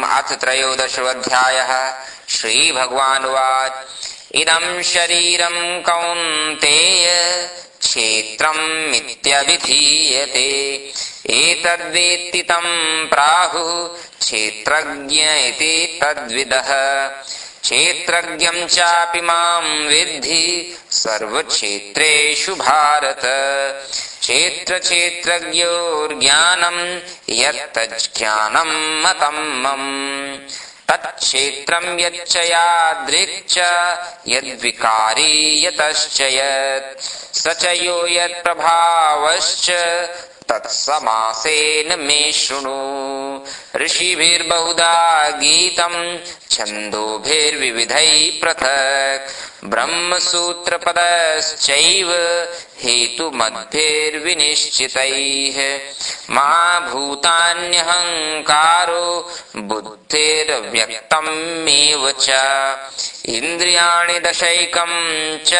अथ त्रयोदशोऽध्यायः। श्रीभगवानुवाच इदं शरीरं कौन्तेय क्षेत्रं मिथ्याभिधीयते एतद्वेत्ति तं प्राहुः क्षेत्रज्ञ इति तद्विदः। क्षेत्रज्ञं चापि मां विद्धि सर्वक्षेत्रेषु भारत। क्षेत्रज्ञोर्ज्ञानं यत्तज्ज्ञानं मतं मम तत्क्षेत्रं यच्च यादृक् च यद्विकारी यतश्च यत् स च यो यत्प्रभावश्च तत्समासेन मे शृणु। ऋषिभिर्बहुधा गीतं छन्दोभिर्विविधैः पृथक् ब्रह्मसूत्रपदश्चैव हेतुमद्भिर्विनिश्चितैः। महाभूतान्यहङ्कारो बुद्धिर्व्यक्तमेव च इन्द्रियाणि दशैकं च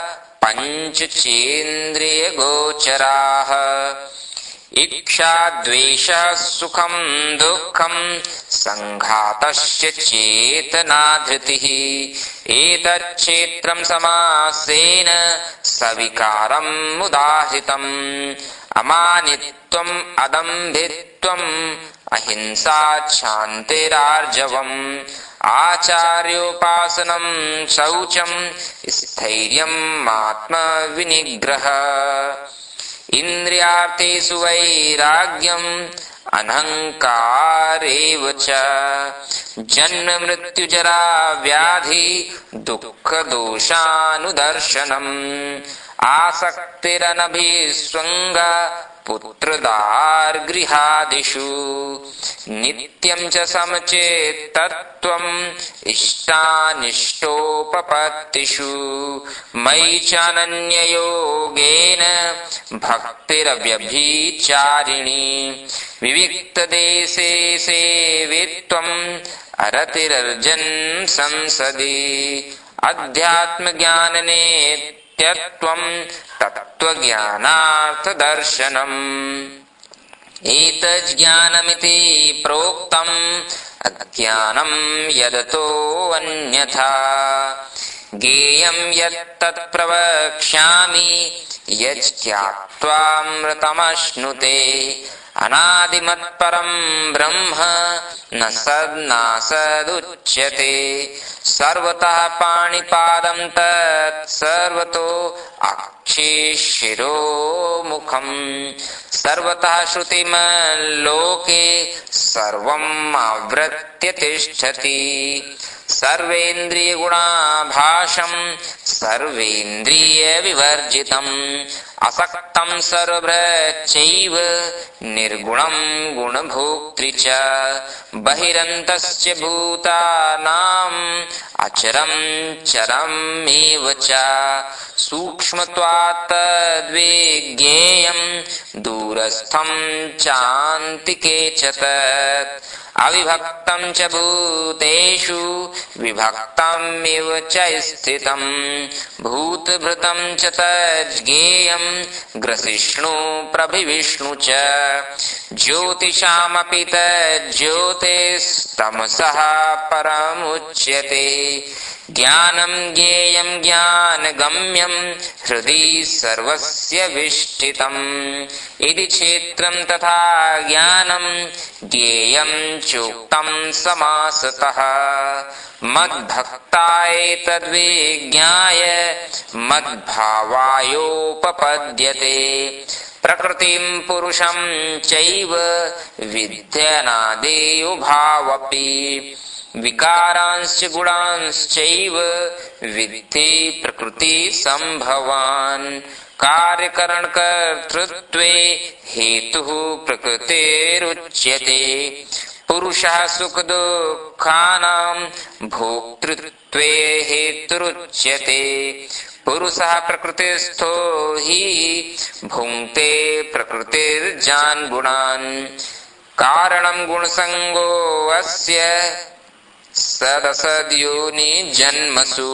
पञ्चचेन्द्रियगोचराः। इच्छा द्वेषः सुखं दुःखं संघातश्च चेतना धृतिः एतच्क्षेत्रं समासेन सविकारम् उदाहृतम्। अमानित्वम् अदम्भित्वम् अहिंसा क्षान्तिरार्जवम् आचार्योपासनं शौचं स्थैर्यम् आत्मविनिग्रह। इन्द्रियार्थेषु वैराग्यम् अनहङ्कारेव च जन्म मृत्युजरा व्याधि दुःखदोषानुदर्शनम् आसक्तिरनभिस्वङ्ग पुत्रदार्गृहादिषु नित्यं च समचेतत्वम् इष्टानिष्टोपपत्तिषु मयि चानन्ययोगेन भक्तिरव्यभिचारिणी विविक्तदेशे सेवित्वम् अरतिरर्जन् संसदि अध्यात्मज्ञाननेत्यत्वम् तत्त्वज्ञानार्थदर्शनम्। एतज्ज्ञानमिति प्रोक्तम् अज्ञानं यदतोऽन्यथा ज्ञेयं यत्तत् प्रवक्ष्यामि यज्ज्ञात्वामृतमश्नुते अनादिमत्परं ब्रह्म न सदुच्यते सर्वतः पाणिपादं तत् सर्वतो अक्षिशिरोमुखम् सर्वतः श्रुतिमल्लोके सर्वम् आवृत्य तिष्ठति सर्वेन्द्रियगुणाभासं सर्वेन्द्रियविवर्जितम् असक्तं सर्वभृच्चैव निर्गुणं गुणभोक्तृ च बहिरन्तस्य भूतानाम् अचरं चरमेव च सूक्ष्मत्वात् तद्विज्ञेयं दूरस्थं चान्तिके च तत् अविभक्तं च भूतेषु विभक्तमिव च स्थितं भूतभृतं च तज्ज्ञेयं ग्रसिष्णु प्रभिविष्णु च ज्योतिषामपि तज्ज्योतिस्तमसः परमुच्यते ज्ञानं ज्ञेयं ज्ञानगम्यं हृदि सर्वस्य विष्ठितम् इति क्षेत्रं तथा ज्ञानं ज्ञेयं चोक्तं समासतः मद्भक्ता एतद्विज्ञाय मद्भावायोपपद्यते प्रकृतिं पुरुषं चैव विद्यनादेयुभावपि विकारांश्च गुणांश्चैव विद्धि प्रकृति संभवान् कार्यकरणकर्तृत्वे हेतुः प्रकृतिरुच्यते पुरुषः सुखदुःखानां भोक्तृत्वे हेतुरुच्यते पुरुषः प्रकृतिस्थो हि भुङ्क्ते प्रकृतिर्जान् गुणान् कारणं गुणसङ्गो अस्य सदसद्योनि जन्मसु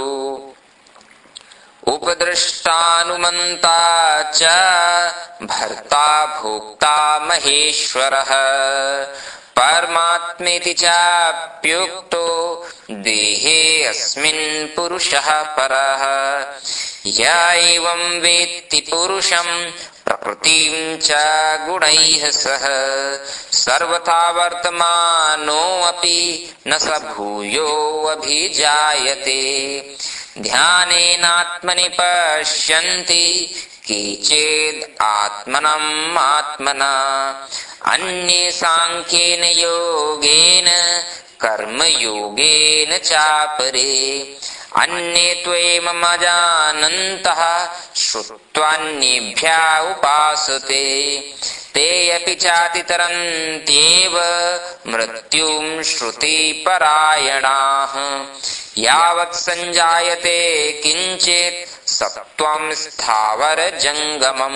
उपदृष्टानुमन्ता च भर्ता भोक्ता महेश्वरः परमात्मेति चाप्युक्तो देहे अस्मिन् पुरुषः परः। य एवं वेत्ति पुरुषं प्रकृतिं च गुणैः सह सर्वथा वर्तमानोऽपि न स भूयोऽभिजायते। ध्यानेनात्मनि पश्यन्ति केचिद् आत्मनम् आत्मना, अन्ये साङ्ख्येन योगेन कर्मयोगेन चापरे। अन्ये त्वेममजानन्तः श्रुत्वान्येभ्यः उपासते। ते अपि चातितरन्त्येव मृत्युं श्रुतिपरायणाः। यावत् सञ्जायते किञ्चित् सत्त्वं स्थावरजङ्गमम्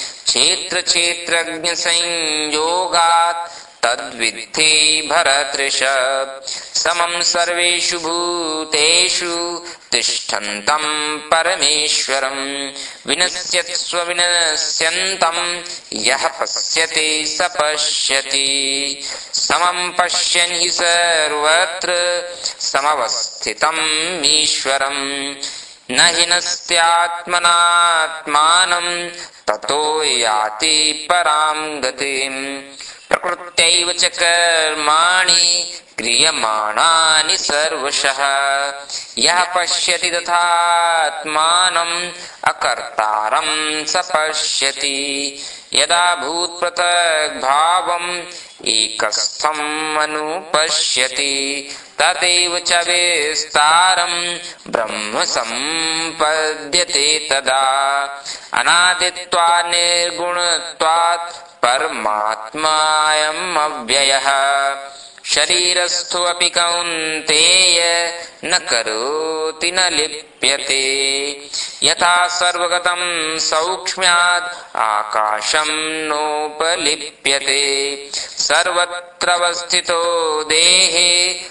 क्षेत्रक्षेत्रज्ञसंयोगात् तद्विद्धि भरतृषभ। समं सर्वेषु भूतेषु तिष्ठन्तं परमेश्वरं विनश्यत्स्व विनश्यन्तं यः पश्यति स पश्यति। समं पश्यन् हि सर्वत्र समवस्थितम् ईश्वरं न हि नस्त्यात्मनात्मानं ततो याति परां गतिम्। प्रकृत्यैव च कर्माणि क्रियमाणानि सर्वशः यः पश्यति तथात्मानम् अकर्तारं स पश्यति। यदा भूतपृथग्भावम् एकस्थम् अनुपश्यति तदेव च विस्तारम् ब्रह्म सम्पद्यते तदा। अनादित्वात् निर्गुणत्वात् परमात्मायम् अव्ययः। शरीरस्थोऽपि कौन्तेय न करोति न लिप्यते। यथा सर्वगतं सौक्ष्म्याद् आकाशं नोपलिप्यते। सर्वत्र अवस्थितो देहे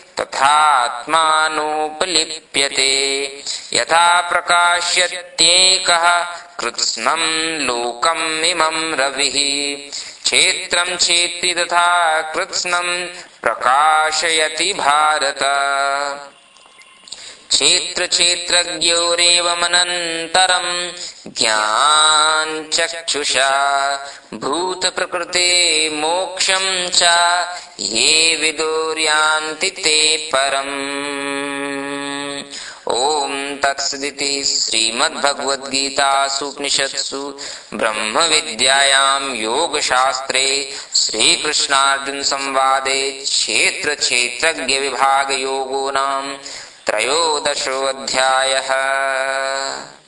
तथात्मानोपलिप्यते। यथा प्रकाश्यत्येकः कृत्स्नं लोकम् इमं रविः। क्षेत्रं क्षेत्री तथा कृत्स्नं प्रकाशयति भारत। क्षेत्रक्षेत्रज्ञयोरेवमनन्तरं ज्ञानचक्षुषा भूतप्रकृते मोक्षं च ये विदुर्यान्ति ते परम्। ओम तत्सदिति श्रीमद्भगवद्गीतासु उपनिषत्सु ब्रह्मविद्यायां योगशास्त्रे श्रीकृष्णार्जुन संवादे क्षेत्र क्षेत्रज्ञ विभाग योगो नाम त्रयोदशोऽध्यायः।